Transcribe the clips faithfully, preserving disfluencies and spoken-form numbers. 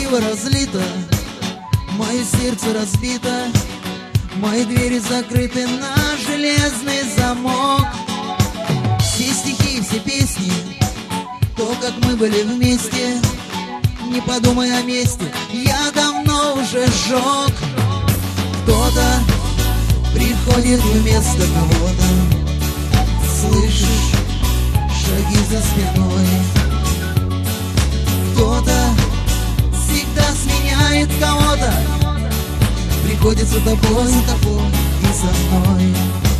пиво разлито, мое сердце разбито, мои двери закрыты на железный замок. Все стихи, все песни, то, как мы были вместе, не подумай о месте, я давно уже сжег. Кто-то приходит вместо кого-то, слышишь шаги за спиной. Кто-то всегда сменяет кого-то, приходится тобой, за тобой и за мной.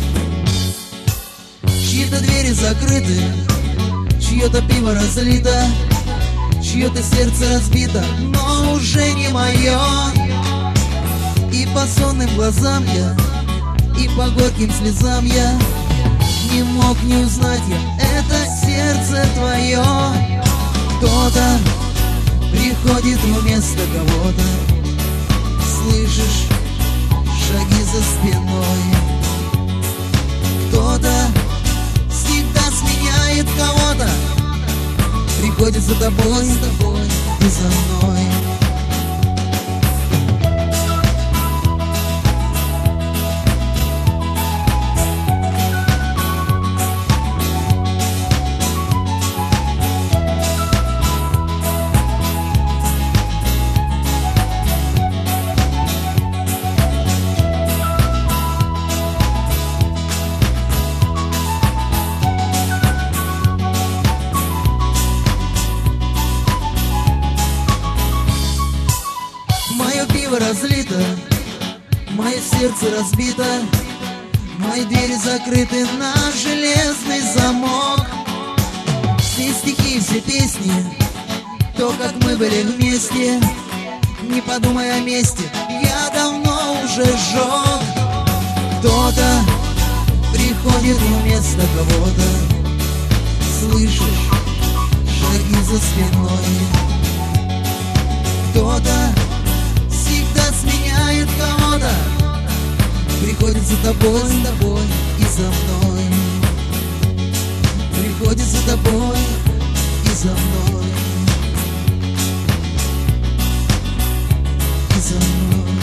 Чьи-то двери закрыты, чье-то пиво разлито, чье-то сердце разбито, но уже не мое. И по сонным глазам я, и по горьким слезам я не мог не узнать я, это сердце твое. Кто-то приходит вместо кого-то, слышишь шаги за спиной. Кто-то всегда сменяет кого-то, приходит за тобой, за тобой и за мной. Мое пиво разлито, мое сердце разбито, мои двери закрыты на железный замок. Все стихи, все песни, то, как мы были вместе, не подумай о месте, я давно уже сжег. Кто-то приходит вместо кого-то, слышишь шаги за спиной. Кто-то сменяет кого-то, приходит за тобой, за тобой и за мной. Приходит за тобой и за мной, и за мной.